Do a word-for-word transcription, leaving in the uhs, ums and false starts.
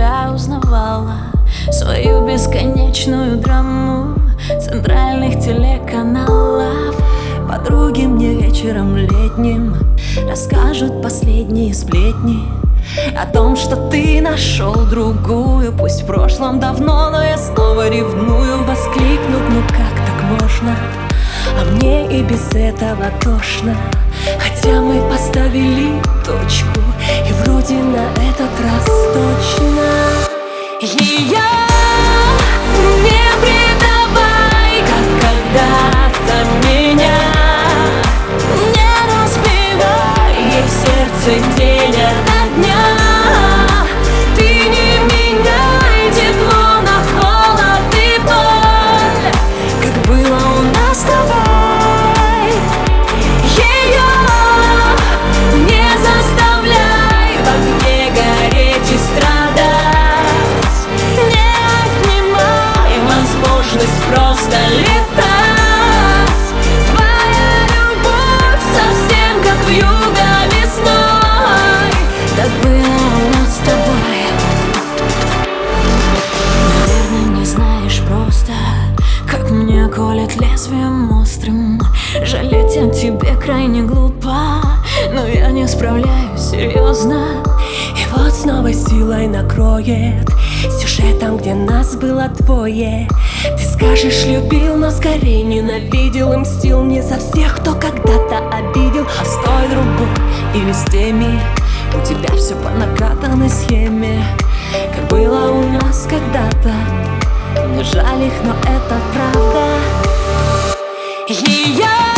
себя узнавала свою бесконечную драму центральных телеканалов. Подруги мне вечером летним расскажут последние сплетни о том, что ты нашел другую, пусть в прошлом давно, но я снова ревную. Воскликнут: ну как так можно? А мне и без этого тошно. Хотя мы поставили точку, и вроде на этот раз точно. Ее не предавай, как когда-то меня. Не разбивай ей сердце день ото дня. Ты не меняй тепло на холод и боль, как было у нас с тобой. Ее не заставляй в огне гореть и страдать. Не отнимай возможность просто летать. Твоя любовь совсем как вьюга весной. Так было у нас с тобой. Наверное, не знаешь просто, как мне колет лезвием острым. Жалеть о тебе крайне глупо, но я не справляюсь, серьезно. И вот с новой силой накроет сюжетом, где нас было двое. Ты скажешь: любил, но скорее ненавидел и мстил не за всех, кто когда-то обидел, а с той другой или с теми. У тебя все по накатанной схеме, как было у нас когда-то. Мне жаль их, но это правда. Ее